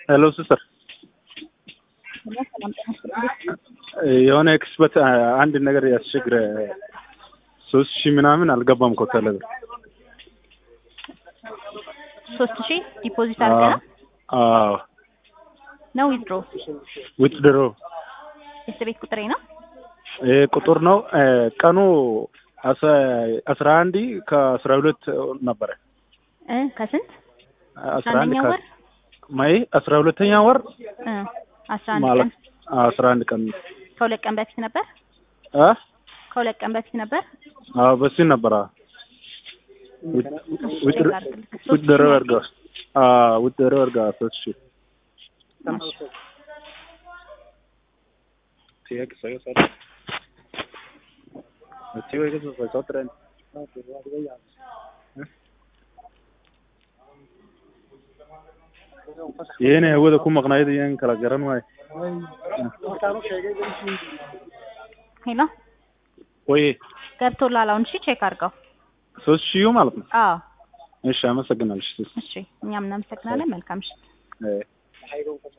Hello, sister. የሆነ ኤክስፐርት አንድ ነገር ያስቸግረ 3000 ምናምን አልገባም እኮ ተለበ 3000 ዲፖዚት አድርገና ነው ዊዝድሮ የቤት ቁጥሬ ነው ቁጥር ነው ቀኑ 11 ከ12 ነበር ከስንት 11 ወር ማይ 12ኛ ወር 11 ቀን ከሁለት ቀን በፊት ነበር ከሁለት ቀን በፊት ነበር በዚህ ነበር ዊዝድሮ አድርጋ 3000 Tiene que ser eso. Tiene que ser eso tren. Yene wada ku maqnaayay yan kala garan way. ሄሎ ወይ ገብቶላል አሁን እሺ ቼክ አድርገው 3000 ማለት ነው አዎ እሺ አመሰግናለሁ እሺ እኛም እናመሰግናለን መልካም እሺ